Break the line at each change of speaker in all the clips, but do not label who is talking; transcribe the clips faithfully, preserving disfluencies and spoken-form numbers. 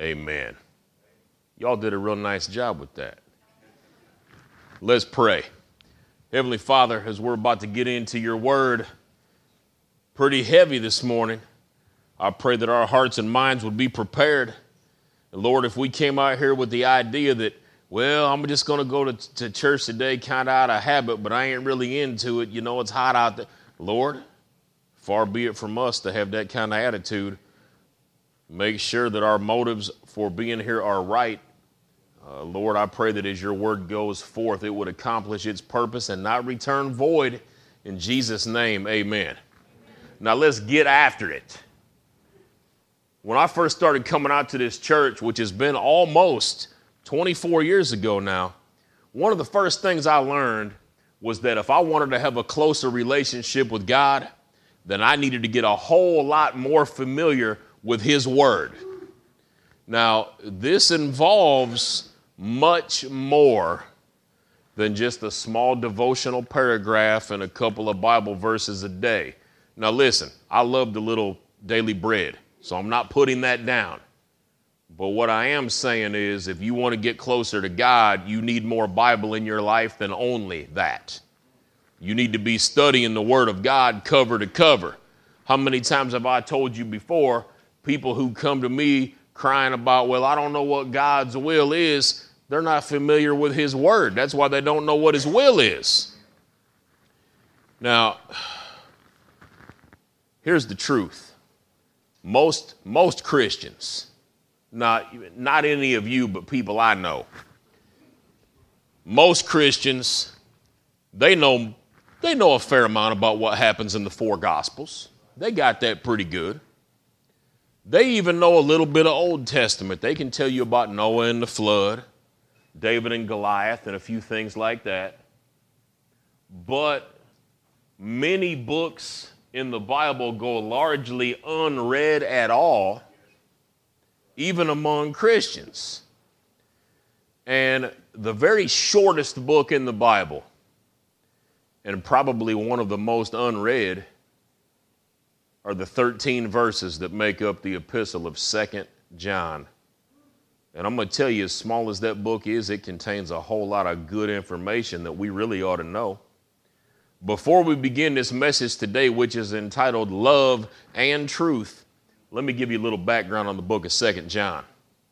Amen. Y'all did a real nice job with that. Let's pray. Heavenly Father, as we're about to get into your word, pretty heavy this morning, I pray that our hearts and minds would be prepared. And Lord, if we came out here with the idea that, well, I'm just going to go to, to church today kind of out of habit, but I ain't really into it. You know, it's hot out there. Lord, far be it from us to have that kind of attitude. Make sure that our motives for being here are right. Uh, Lord, I pray that as your word goes forth, it would accomplish its purpose and not return void. In Jesus' name, amen. Now let's get after it. When I first started coming out to this church, which has been almost twenty-four years ago now, one of the first things I learned was that if I wanted to have a closer relationship with God, then I needed to get a whole lot more familiar with his word. Now, this involves much more than just a small devotional paragraph and a couple of Bible verses a day. Now, listen, I love the little daily bread, so I'm not putting that down. But what I am saying is, if you want to get closer to God, you need more Bible in your life than only that. You need to be studying the Word of God cover to cover. How many times have I told you before, people who come to me crying about, well, I don't know what God's will is, they're not familiar with his word. That's why they don't know what his will is. Now, here's the truth. Most, most Christians, not, not any of you, but people I know, most Christians, they know, they know a fair amount about what happens in the four Gospels. They got that pretty good. They even know a little bit of Old Testament. They can tell you about Noah and the flood, David and Goliath, and a few things like that. But many books in the Bible go largely unread at all, even among Christians. And the very shortest book in the Bible, and probably one of the most unread, are the thirteen verses that make up the epistle of Second John. And I'm going to tell you, as small as that book is, it contains a whole lot of good information that we really ought to know. Before we begin this message today, which is entitled Love and Truth, let me give you a little background on the book of Second John.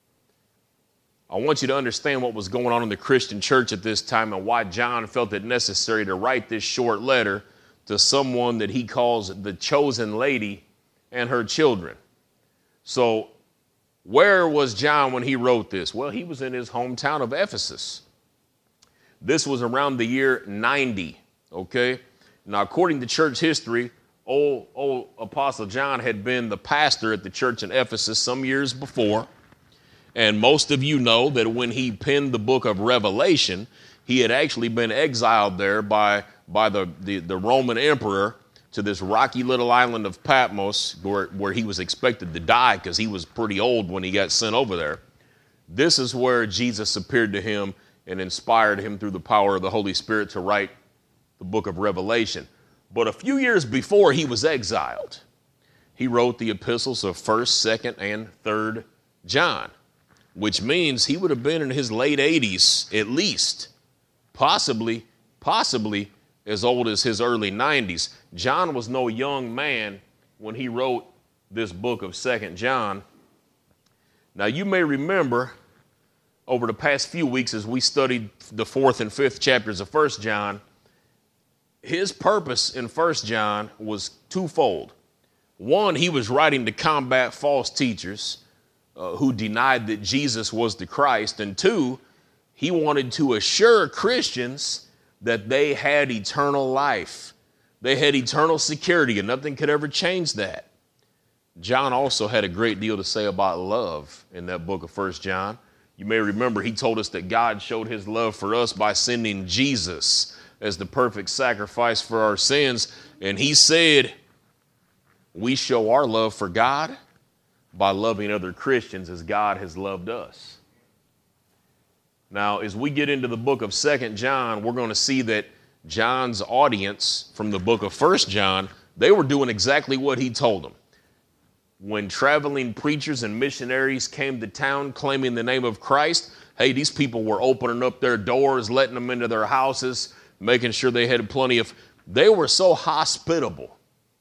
I want you to understand what was going on in the Christian church at this time and why John felt it necessary to write this short letter to someone that he calls the chosen lady and her children. So where was John when he wrote this? Well, he was in his hometown of Ephesus. This was around the year ninety, okay? Now, according to church history, old, old Apostle John had been the pastor at the church in Ephesus some years before. And most of you know that when he penned the book of Revelation, he had actually been exiled there by by the, the, the Roman emperor to this rocky little island of Patmos where, where he was expected to die because he was pretty old when he got sent over there. This is where Jesus appeared to him and inspired him through the power of the Holy Spirit to write the book of Revelation. But a few years before he was exiled, he wrote the epistles of First, Second, and Third John, which means he would have been in his late eighties at least, possibly, possibly, as old as his early nineties. John was no young man when he wrote this book of Second John. Now, you may remember over the past few weeks as we studied the fourth and fifth chapters of First John, his purpose in First John was twofold. One, he was writing to combat false teachers uh, who denied that Jesus was the Christ. And two, he wanted to assure Christians that they had eternal life. They had eternal security, and nothing could ever change that. John also had a great deal to say about love in that book of First John. You may remember he told us that God showed his love for us by sending Jesus as the perfect sacrifice for our sins. And he said, we show our love for God by loving other Christians as God has loved us. Now, as we get into the book of Second John, we're going to see that John's audience from the book of First John, they were doing exactly what he told them. when traveling preachers and missionaries came to town claiming the name of Christ, hey, these people were opening up their doors, letting them into their houses, making sure they had plenty of, they were so hospitable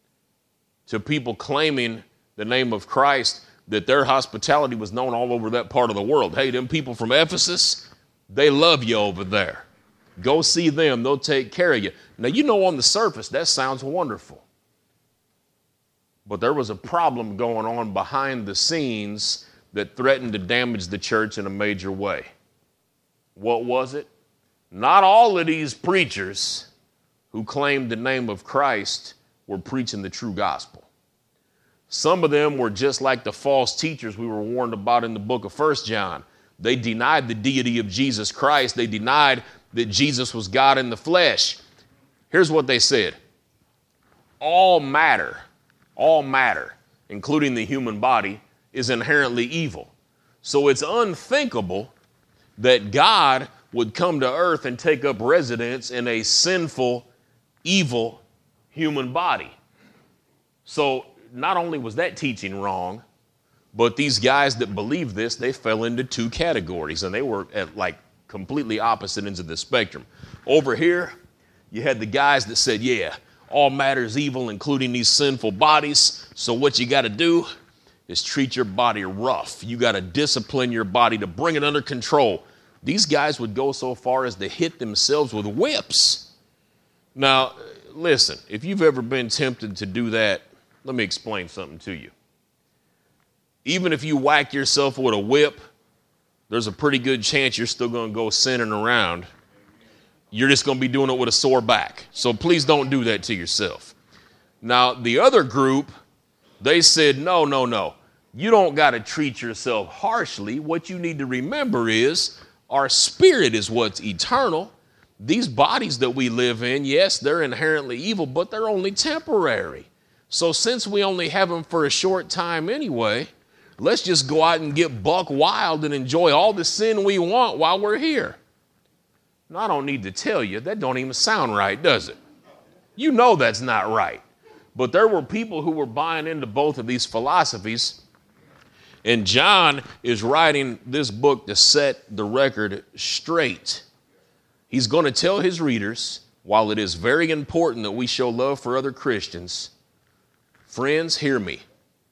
to people claiming the name of Christ that their hospitality was known all over that part of the world. Hey, them people from Ephesus, they love you over there. Go see them. They'll take care of you. Now, you know, on the surface, that sounds wonderful. But there was a problem going on behind the scenes that threatened to damage the church in a major way. What was it? Not all of these preachers who claimed the name of Christ were preaching the true gospel. Some of them were just like the false teachers we were warned about in the book of First John. They denied the deity of Jesus Christ. They denied that Jesus was God in the flesh. Here's what they said. All matter, all matter, including the human body, is inherently evil. So it's unthinkable that God would come to earth and take up residence in a sinful, evil human body. So not only was that teaching wrong, but these guys that believed this, they fell into two categories, and they were at like completely opposite ends of the spectrum. Over here, you had the guys that said, yeah, all matter is evil, including these sinful bodies. So what you got to do is treat your body rough. You got to discipline your body to bring it under control. These guys would go so far as to hit themselves with whips. Now, listen, if you've ever been tempted to do that, let me explain something to you. Even if you whack yourself with a whip, there's a pretty good chance you're still going to go sinning around. You're just going to be doing it with a sore back. So please don't do that to yourself. Now, the other group, they said, no, no, no. You don't got to treat yourself harshly. What you need to remember is our spirit is what's eternal. These bodies that we live in, yes, they're inherently evil, but they're only temporary. So since we only have them for a short time anyway, let's just go out and get buck wild and enjoy all the sin we want while we're here. Now, I don't need to tell you, that don't even sound right, does it? You know that's not right. But there were people who were buying into both of these philosophies, and John is writing this book to set the record straight. He's going to tell his readers, while it is very important that we show love for other Christians, friends, hear me.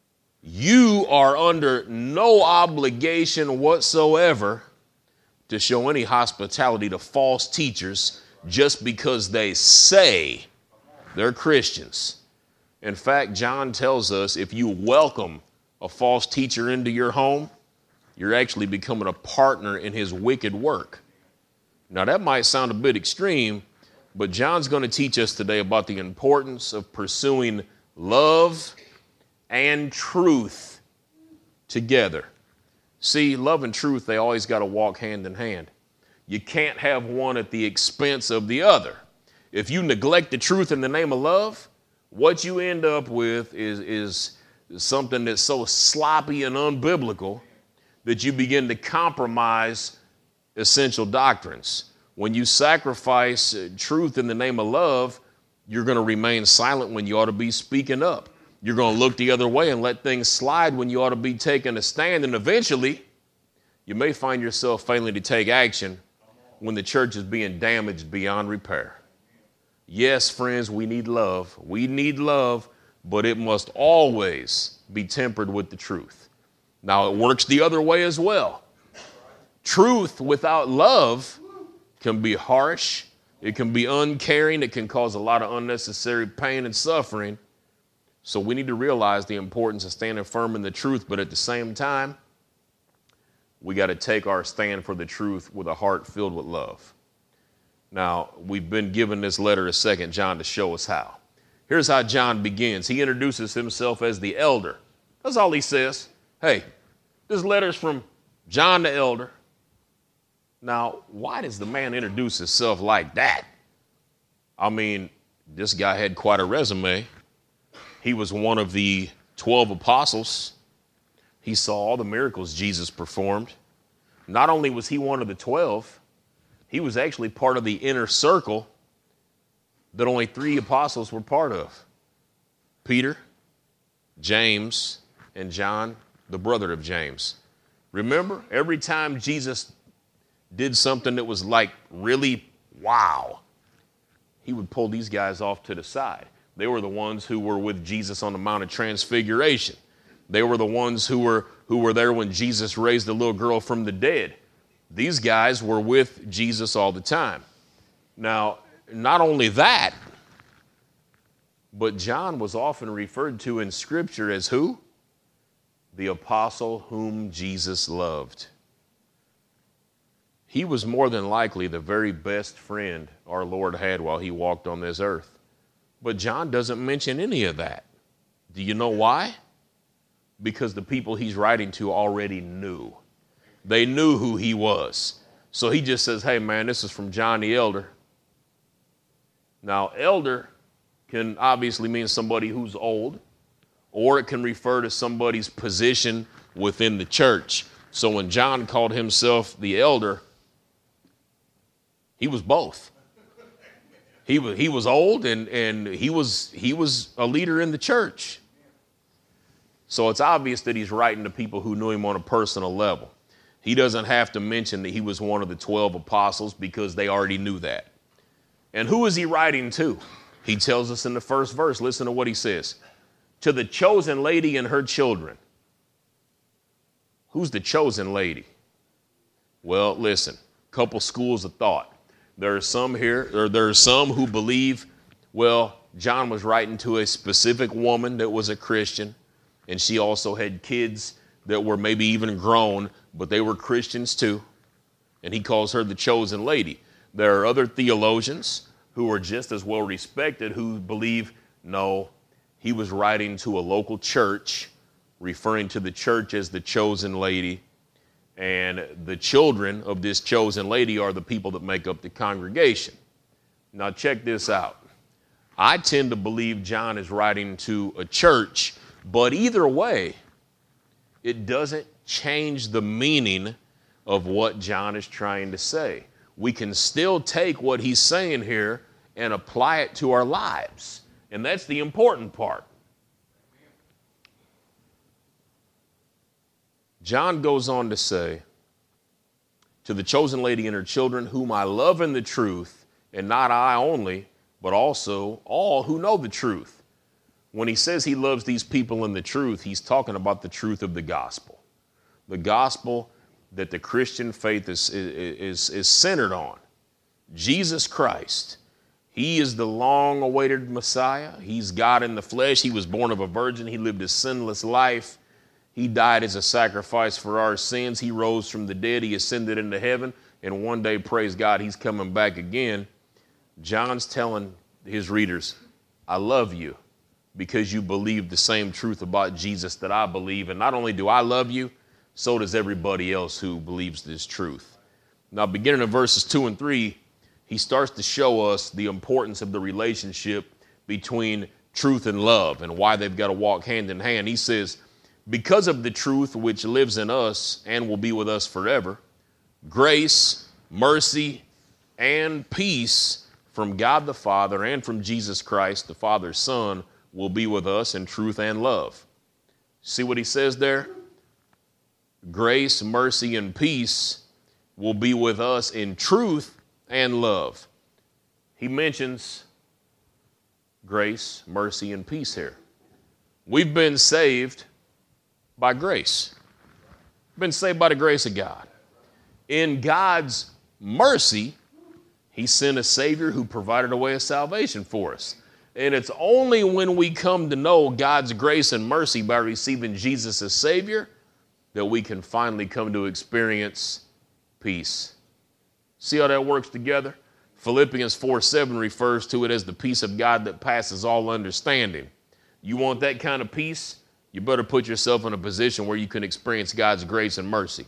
You are under no obligation whatsoever to show any hospitality to false teachers just because they say they're Christians. In fact, John tells us if you welcome a false teacher into your home, you're actually becoming a partner in his wicked work. Now, that might sound a bit extreme, but John's going to teach us today about the importance of pursuing love and truth together. See, love and truth, they always got to walk hand in hand. You can't have one at the expense of the other. If you neglect the truth in the name of love, what you end up with is, is something that's so sloppy and unbiblical that you begin to compromise essential doctrines. When you sacrifice truth in the name of love, you're going to remain silent when you ought to be speaking up. You're going to look the other way and let things slide when you ought to be taking a stand. And eventually, you may find yourself failing to take action when the church is being damaged beyond repair. Yes, friends, we need love. We need love, but it must always be tempered with the truth. Now, it works the other way as well. Truth without love can be harsh. It can be uncaring. It can cause a lot of unnecessary pain and suffering. So we need to realize the importance of standing firm in the truth, but at the same time, we got to take our stand for the truth with a heart filled with love. Now, we've been given this letter to Second John to show us how. Here's how John begins. He introduces himself as the elder. That's all he says. Hey, this letter's from John the elder. Now, why does the man introduce himself like that? I mean, this guy had quite a resume. He was one of the twelve apostles. He saw all the miracles Jesus performed. Not only was he one of the twelve, he was actually part of the inner circle that only three apostles were part of: Peter, James, and John, the brother of James. Remember, every time Jesus did something that was like really wow, he would pull these guys off to the side. They were the ones who were with Jesus on the Mount of Transfiguration. They were the ones who were who were there when Jesus raised the little girl from the dead. These guys were with Jesus all the time. Now, not only that, but John was often referred to in Scripture as who? The apostle whom Jesus loved. He was more than likely the very best friend our Lord had while he walked on this earth. But John doesn't mention any of that. Do you know why? Because the people he's writing to already knew. They knew who he was. So he just says, hey, man, this is from John the elder. Now, elder can obviously mean somebody who's old, or it can refer to somebody's position within the church. So when John called himself the elder, he was both. He was, he was old and, and he was, he was a leader in the church. So it's obvious that he's writing to people who knew him on a personal level. He doesn't have to mention that he was one of the twelve apostles because they already knew that. And who is he writing to? He tells us in the first verse. Listen to what he says. To the chosen lady and her children. Who's the chosen lady? Well, listen, couple schools of thought. There are some here, or there are some who believe, well, John was writing to a specific woman that was a Christian, and she also had kids that were maybe even grown, but they were Christians too, and he calls her the chosen lady. There are other theologians who are just as well respected who believe, no, he was writing to a local church, referring to the church as the chosen lady, and the children of this chosen lady are the people that make up the congregation. Now check this out. I tend to believe John is writing to a church, but either way, it doesn't change the meaning of what John is trying to say. We can still take what he's saying here and apply it to our lives. And that's the important part. John goes on to say, to the chosen lady and her children, whom I love in the truth, and not I only, but also all who know the truth. When he says he loves these people in the truth, he's talking about the truth of the gospel. The gospel that the Christian faith is, is, is centered on. Jesus Christ. He is the long-awaited Messiah. He's God in the flesh. He was born of a virgin. He lived a sinless life. He died as a sacrifice for our sins. He rose from the dead. He ascended into heaven. And one day, praise God, he's coming back again. John's telling his readers, I love you because you believe the same truth about Jesus that I believe. And not only do I love you, so does everybody else who believes this truth. Now, beginning in verses two and three, he starts to show us the importance of the relationship between truth and love and why they've got to walk hand in hand. He says, because of the truth which lives in us and will be with us forever, grace, mercy, and peace from God the Father and from Jesus Christ, the Father's Son, will be with us in truth and love. See what he says there? Grace, mercy, and peace will be with us in truth and love. He mentions grace, mercy, and peace here. We've been saved by grace. Been saved by the grace of God. In God's mercy, he sent a Savior who provided a way of salvation for us. And it's only when we come to know God's grace and mercy by receiving Jesus as Savior that we can finally come to experience peace. See how that works together? Philippians four seven refers to it as the peace of God that passes all understanding. You want that kind of peace? You better put yourself in a position where you can experience God's grace and mercy.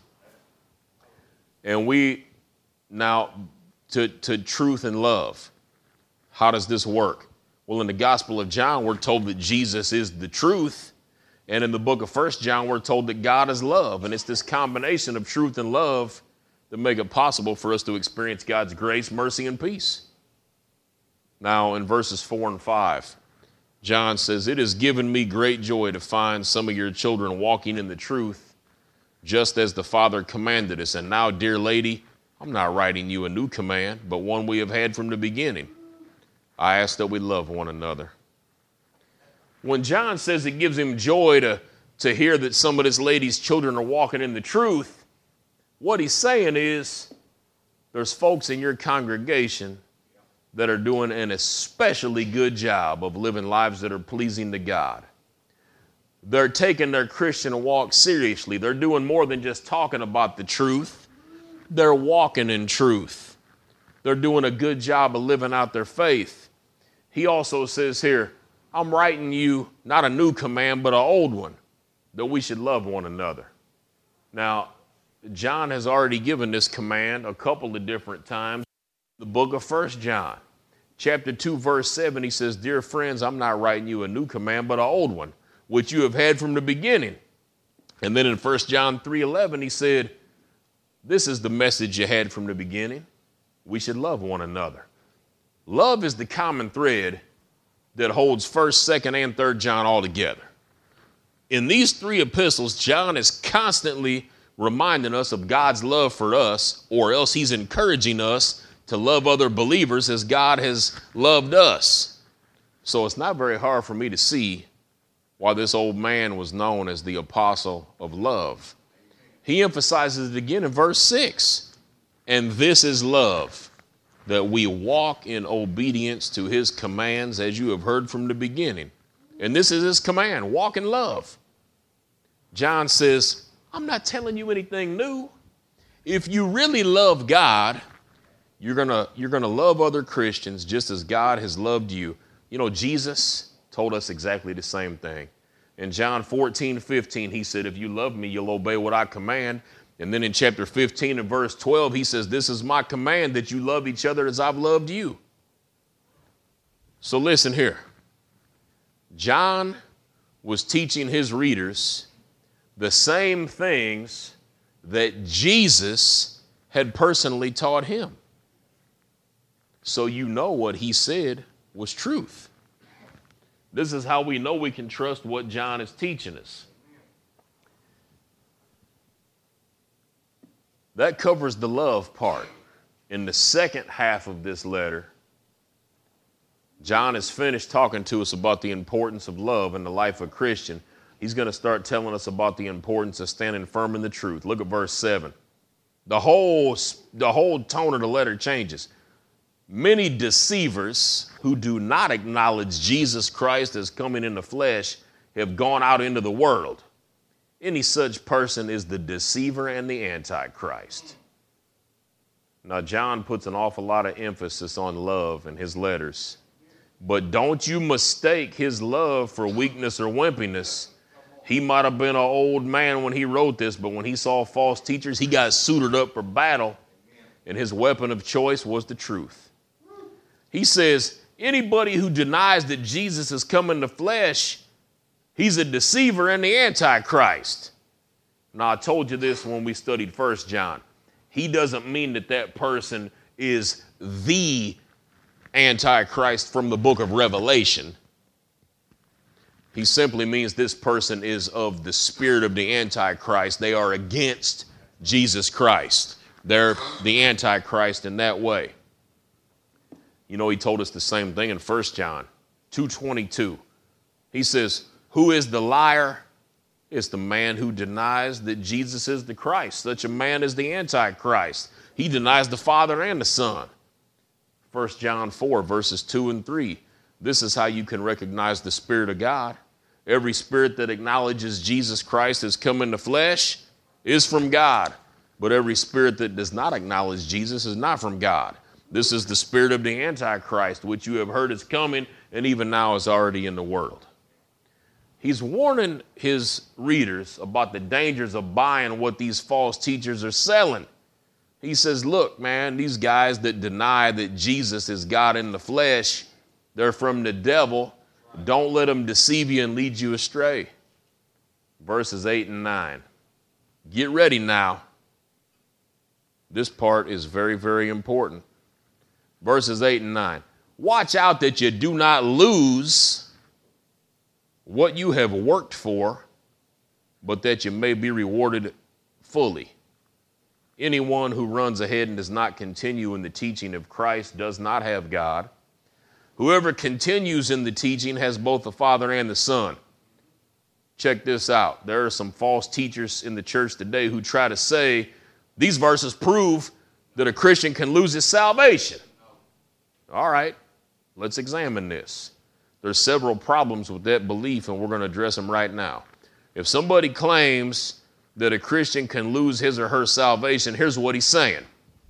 And we now to, to truth and love. How does this work? Well, in the Gospel of John, we're told that Jesus is the truth. And in the book of First John, we're told that God is love. And it's this combination of truth and love that make it possible for us to experience God's grace, mercy, and peace. Now, in verses four and five, John says, "It has given me great joy to find some of your children walking in the truth, just as the Father commanded us. And now, dear lady, I'm not writing you a new command, but one we have had from the beginning. I ask that we love one another." When John says it gives him joy to, to hear that some of this lady's children are walking in the truth, what he's saying is there's folks in your congregation that are doing an especially good job of living lives that are pleasing to God. They're taking their Christian walk seriously. They're doing more than just talking about the truth. They're walking in truth. They're doing a good job of living out their faith. He also says here, I'm writing you not a new command, but an old one, that we should love one another. Now, John has already given this command a couple of different times. The book of First John, chapter two, verse seven, he says, "Dear friends, I'm not writing you a new command, but an old one, which you have had from the beginning." And then in First John three eleven, he said, "This is the message you had from the beginning. We should love one another." Love is the common thread that holds First, Second, and Third John all together. In these three epistles, John is constantly reminding us of God's love for us, or else he's encouraging us to love other believers as God has loved us. So it's not very hard for me to see why this old man was known as the apostle of love. He emphasizes it again in verse six. "And this is love, that we walk in obedience to his commands, as you have heard from the beginning." And this is his command, walk in love. John says, I'm not telling you anything new. If you really love God, you're gonna, you're gonna love other Christians just as God has loved you. You know, Jesus told us exactly the same thing. In John fourteen fifteen, he said, "If you love me, you'll obey what I command." And then in chapter fifteen and verse twelve, he says, "This is my command, that you love each other as I've loved you." So listen here. John was teaching his readers the same things that Jesus had personally taught him. So you know what he said was truth. This is how we know we can trust what John is teaching us. That covers the love part. In the second half of this letter, John has finished talking to us about the importance of love in the life of a Christian. He's going to start telling us about the importance of standing firm in the truth. Look at verse seven. The whole, the whole tone of the letter changes. "Many deceivers who do not acknowledge Jesus Christ as coming in the flesh have gone out into the world. Any such person is the deceiver and the antichrist." Now, John puts an awful lot of emphasis on love in his letters. But don't you mistake his love for weakness or wimpiness. He might have been an old man when he wrote this, but when he saw false teachers, he got suited up for battle, and his weapon of choice was the truth. He says, anybody who denies that Jesus has come in the flesh, he's a deceiver and the antichrist. Now, I told you this when we studied First John. He doesn't mean that that person is the antichrist from the book of Revelation. He simply means this person is of the spirit of the antichrist. They are against Jesus Christ. They're the antichrist in that way. You know, he told us the same thing in First John two twenty-two. He says, who is the liar? It's the man who denies that Jesus is the Christ. Such a man is the Antichrist. He denies the Father and the Son. First John four, verses two and three. This is how you can recognize the Spirit of God. Every spirit that acknowledges Jesus Christ has come in the flesh is from God. But every spirit that does not acknowledge Jesus is not from God. This is the spirit of the Antichrist, which you have heard is coming and even now is already in the world. He's warning his readers about the dangers of buying what these false teachers are selling. He says, look, man, these guys that deny that Jesus is God in the flesh, they're from the devil. Don't let them deceive you and lead you astray. Verses eight and nine. Get ready now. This part is very, very important. Verses eight and nine. Watch out that you do not lose what you have worked for, but that you may be rewarded fully. Anyone who runs ahead and does not continue in the teaching of Christ does not have God. Whoever continues in the teaching has both the Father and the Son. Check this out. There are some false teachers in the church today who try to say these verses prove that a Christian can lose his salvation. All right, let's examine this. There's several problems with that belief, and we're going to address them right now. If somebody claims that a Christian can lose his or her salvation, here's what he's saying.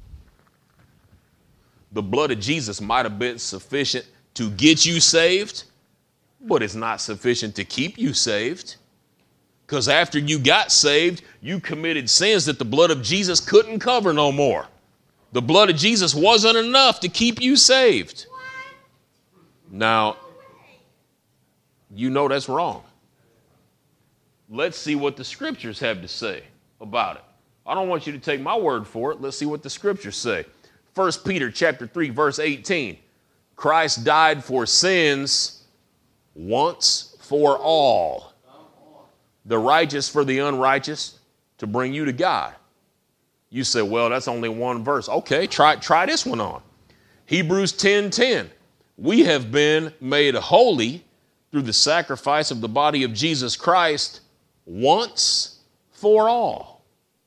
The blood of Jesus might have been sufficient to get you saved, but it's not sufficient to keep you saved. Because after you got saved, you committed sins that the blood of Jesus couldn't cover no more. The blood of Jesus wasn't enough to keep you saved. Now, you know that's wrong. Let's see what the scriptures have to say about it. I don't want you to take my word for it. Let's see what the scriptures say. First Peter chapter three, verse eighteen. Christ died for sins once for all. The righteous for the unrighteous, to bring you to God. You say, well, that's only one verse. Okay, try, try this one on. Hebrews ten ten. We have been made holy through the sacrifice of the body of Jesus Christ once for all.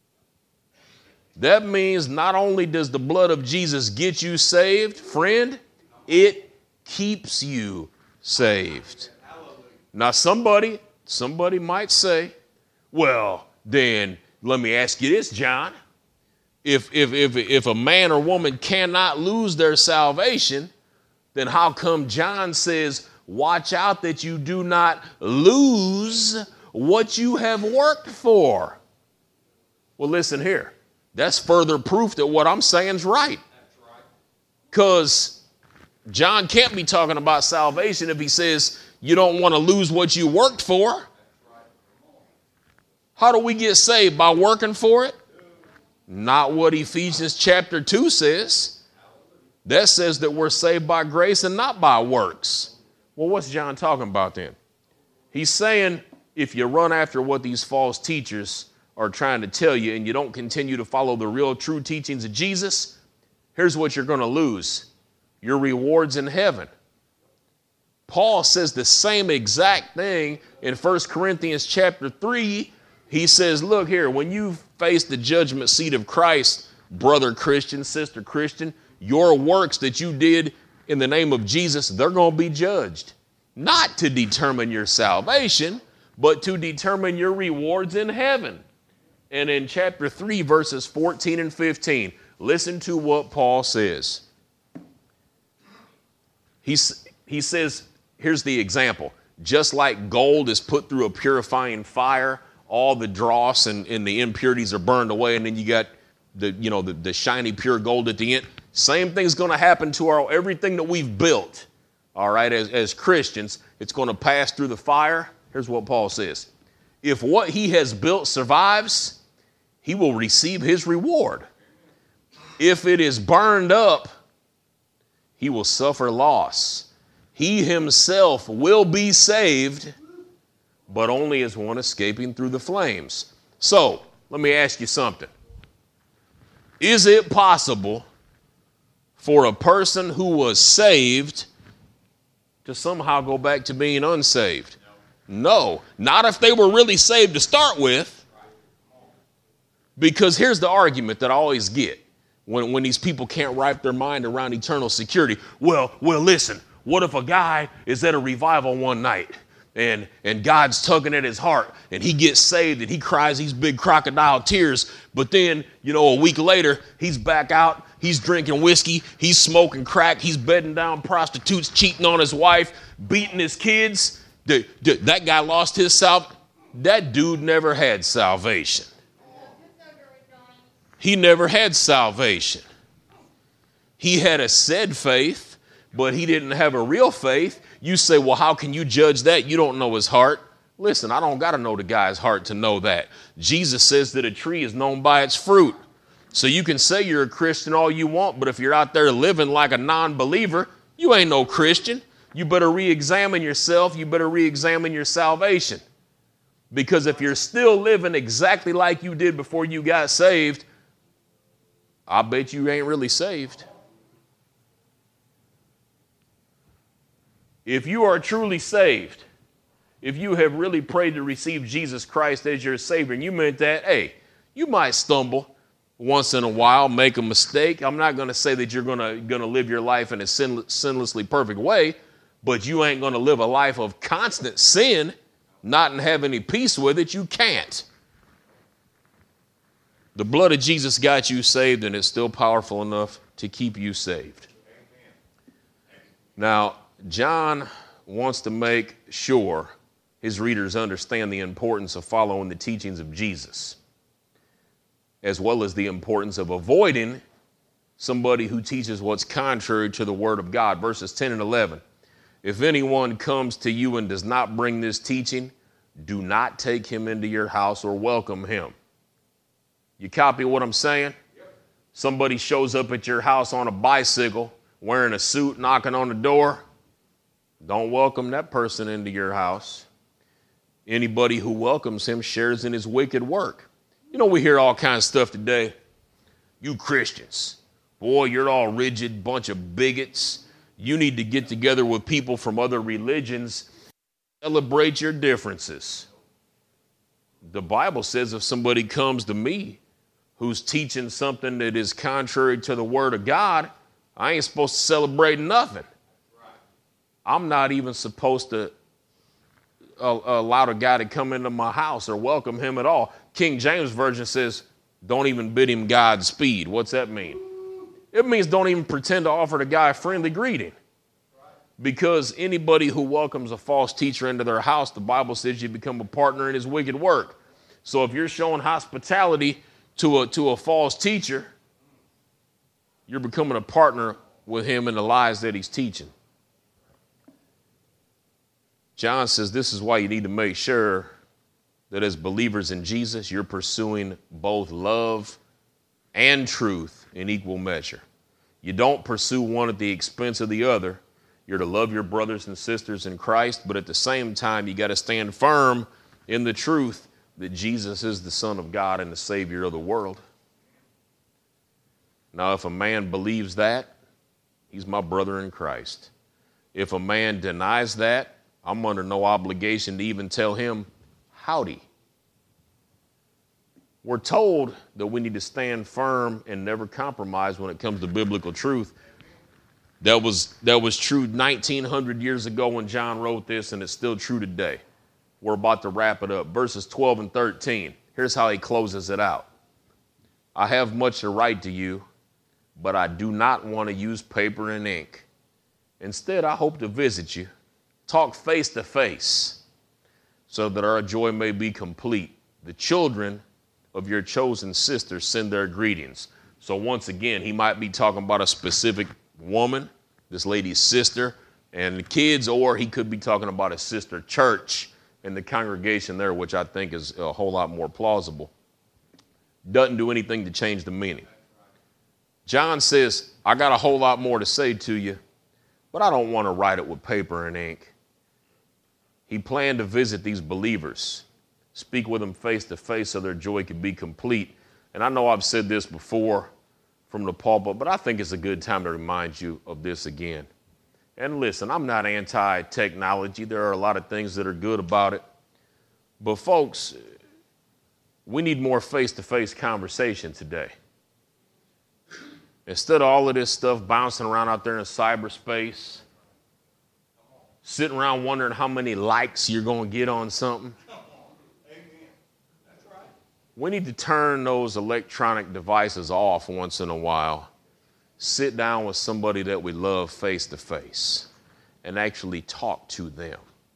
That means not only does the blood of Jesus get you saved, friend, it keeps you saved. Now somebody, somebody might say, well, then let me ask you this, John. If, if, if, if a man or woman cannot lose their salvation, then how come John says, watch out that you do not lose what you have worked for? Well, listen here. That's further proof that what I'm saying is right. Because John can't be talking about salvation if he says you don't want to lose what you worked for. How do we get saved? By working for it? Not what Ephesians chapter two says. That says that we're saved by grace and not by works. Well, what's John talking about then? He's saying if you run after what these false teachers are trying to tell you and you don't continue to follow the real true teachings of Jesus, here's what you're going to lose. Your rewards in heaven. Paul says the same exact thing in First Corinthians chapter three. He says, look here, when you face the judgment seat of Christ, brother Christian, sister Christian, your works that you did in the name of Jesus, they're going to be judged. Not to determine your salvation, but to determine your rewards in heaven. And in chapter three, verses fourteen and fifteen, listen to what Paul says. He's, he says, here's the example. Just like gold is put through a purifying fire, all the dross and, and the impurities are burned away, and then you got the, you know, the, the shiny pure gold at the end. Same thing's going to happen to our everything that we've built. All right, as, as Christians, it's going to pass through the fire. Here's what Paul says. If what he has built survives, he will receive his reward. If it is burned up, he will suffer loss. He himself will be saved, but only as one escaping through the flames. So, let me ask you something. Is it possible for a person who was saved to somehow go back to being unsaved? No, not if they were really saved to start with. Because here's the argument that I always get when, when these people can't wrap their mind around eternal security. Well, well, listen, what if a guy is at a revival one night and, and God's tugging at his heart and he gets saved and he cries these big crocodile tears, but then, you know, a week later, he's back out, he's drinking whiskey, he's smoking crack, he's bedding down prostitutes, cheating on his wife, beating his kids. The, the, that guy lost his salvation. That dude never had salvation. He never had salvation. He had a said faith, but he didn't have a real faith. You say, well, how can you judge that? You don't know his heart. Listen, I don't got to know the guy's heart to know that. Jesus says that a tree is known by its fruit. So you can say you're a Christian all you want, but if you're out there living like a non-believer, you ain't no Christian. You better re-examine yourself. You better re-examine your salvation. Because if you're still living exactly like you did before you got saved, I bet you ain't really saved. If you are truly saved, if you have really prayed to receive Jesus Christ as your Savior, and you meant that, hey, you might stumble once in a while, make a mistake. I'm not going to say that you're going to going to live your life in a sin, sinlessly perfect way, but you ain't going to live a life of constant sin, not and have any peace with it. You can't. The blood of Jesus got you saved, and it's still powerful enough to keep you saved. Now, John wants to make sure his readers understand the importance of following the teachings of Jesus, as well as the importance of avoiding somebody who teaches what's contrary to the word of God. Verses ten and eleven. If anyone comes to you and does not bring this teaching, do not take him into your house or welcome him. You copy what I'm saying? Yep. Somebody shows up at your house on a bicycle, wearing a suit, knocking on the door. Don't welcome that person into your house. Anybody who welcomes him shares in his wicked work. You know, we hear all kinds of stuff today. You Christians, boy, you're all rigid, bunch of bigots. You need to get together with people from other religions. Celebrate your differences. The Bible says if somebody comes to me who's teaching something that is contrary to the word of God, I ain't supposed to celebrate nothing. I'm not even supposed to uh, allow a guy to come into my house or welcome him at all. King James Version says, don't even bid him Godspeed. What's that mean? It means don't even pretend to offer the guy a friendly greeting. Because anybody who welcomes a false teacher into their house, the Bible says you become a partner in his wicked work. So if you're showing hospitality to a, to a false teacher, you're becoming a partner with him in the lies that he's teaching. John says this is why you need to make sure that as believers in Jesus, you're pursuing both love and truth in equal measure. You don't pursue one at the expense of the other. You're to love your brothers and sisters in Christ, but at the same time, you got to stand firm in the truth that Jesus is the Son of God and the Savior of the world. Now, if a man believes that, he's my brother in Christ. If a man denies that, I'm under no obligation to even tell him, howdy. We're told that we need to stand firm and never compromise when it comes to biblical truth. That was, that was true nineteen hundred years ago when John wrote this, and it's still true today. We're about to wrap it up. Verses twelve and thirteen. Here's how he closes it out. I have much to write to you, but I do not want to use paper and ink. Instead, I hope to visit you, talk face to face, so that our joy may be complete. The children of your chosen sister send their greetings. So once again, he might be talking about a specific woman, this lady's sister, and the kids, or he could be talking about a sister church and the congregation there, which I think is a whole lot more plausible. Doesn't do anything to change the meaning. John says, I got a whole lot more to say to you, but I don't want to write it with paper and ink. He planned to visit these believers, speak with them face to face so their joy could be complete. And I know I've said this before from the pulpit, but I think it's a good time to remind you of this again. And listen, I'm not anti-technology. There are a lot of things that are good about it. But folks, we need more face-to-face conversation today. Instead of all of this stuff bouncing around out there in cyberspace, sitting around wondering how many likes you're going to get on something. We need to turn those electronic devices off once in a while, sit down with somebody that we love face to face, and actually talk to them.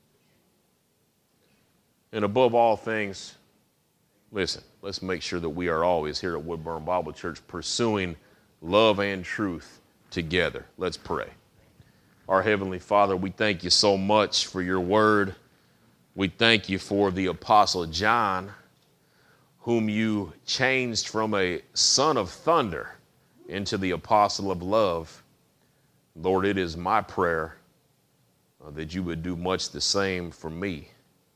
And above all things, listen, let's make sure that we are always here at Woodburn Bible Church pursuing love and truth together. Let's pray. Our Heavenly Father, we thank you so much for your word. We thank you for the Apostle John, whom you changed from a son of thunder into the apostle of love. Lord, it is my prayer uh, that you would do much the same for me.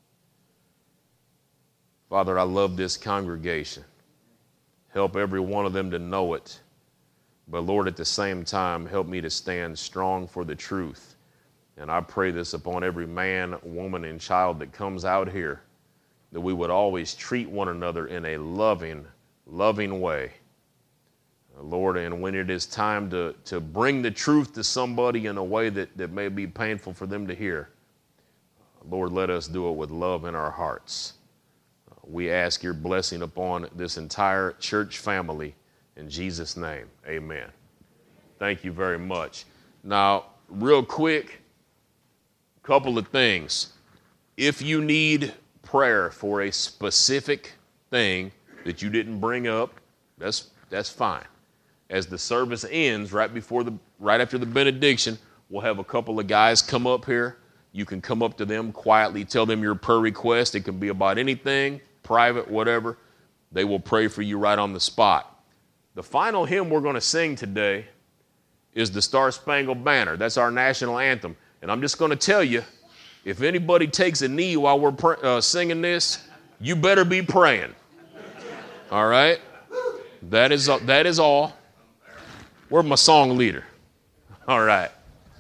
Father, I love this congregation. Help every one of them to know it. But Lord, at the same time, help me to stand strong for the truth. And I pray this upon every man, woman, and child that comes out here, that we would always treat one another in a loving, loving way. Uh, Lord, and when it is time to, to bring the truth to somebody in a way that, that may be painful for them to hear, Lord, let us do it with love in our hearts. Uh, we ask your blessing upon this entire church family. In Jesus' name, amen. Thank you very much. Now, real quick, a couple of things. If you need prayer for a specific thing that you didn't bring up, that's that's fine. As the service ends, right before the right after the benediction, we'll have a couple of guys come up here. You can come up to them quietly, tell them your prayer request. It can be about anything, private, whatever. They will pray for you right on the spot. The final hymn we're going to sing today is the Star Spangled Banner. That's our national anthem. And I'm just going to tell you, if anybody takes a knee while we're pr- uh, singing this, you better be praying. All right? That is, uh, that is all. Where's my song leader? All right.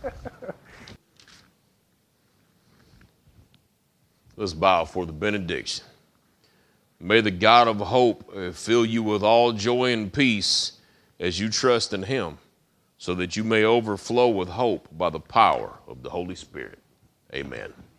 Let's bow for the benediction. May the God of hope fill you with all joy and peace as you trust in him, so that you may overflow with hope by the power of the Holy Spirit. Amen.